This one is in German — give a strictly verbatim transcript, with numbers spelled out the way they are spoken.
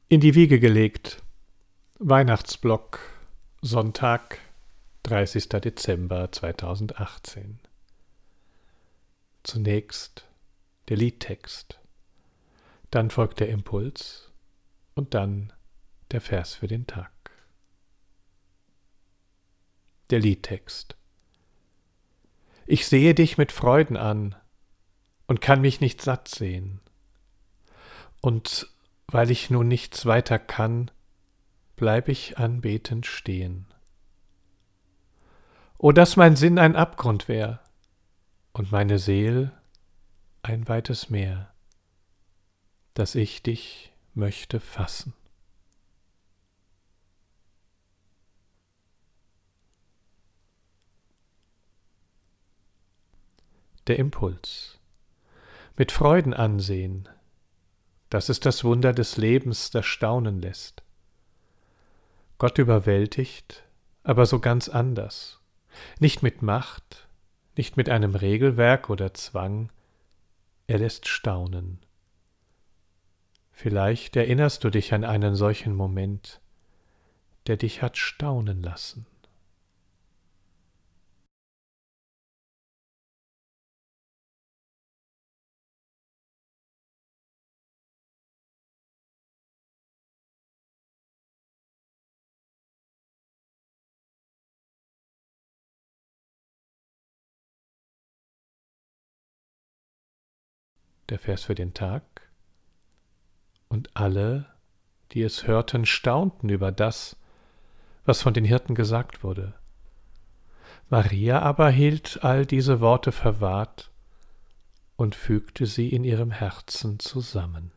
In die Wiege gelegt. Weihnachtsblock. Sonntag, dreißigster Dezember zweitausendachtzehn. Zunächst der Liedtext, dann folgt der Impuls und dann der Vers für den Tag. Der Liedtext. Ich sehe dich mit Freuden an und kann mich nicht satt sehen. Und weil ich nun nichts weiter kann, bleib ich anbetend stehen. O, dass mein Sinn ein Abgrund wär und meine Seel ein weites Meer, dass ich dich möchte fassen. Der Impuls. Mit Freuden ansehen, das ist das Wunder des Lebens, das staunen lässt. Gott überwältigt, aber so ganz anders. Nicht mit Macht, nicht mit einem Regelwerk oder Zwang, er lässt staunen. Vielleicht erinnerst du dich an einen solchen Moment, der dich hat staunen lassen. Der Vers für den Tag. Und alle, die es hörten, staunten über das, was von den Hirten gesagt wurde. Maria aber hielt all diese Worte verwahrt und fügte sie in ihrem Herzen zusammen.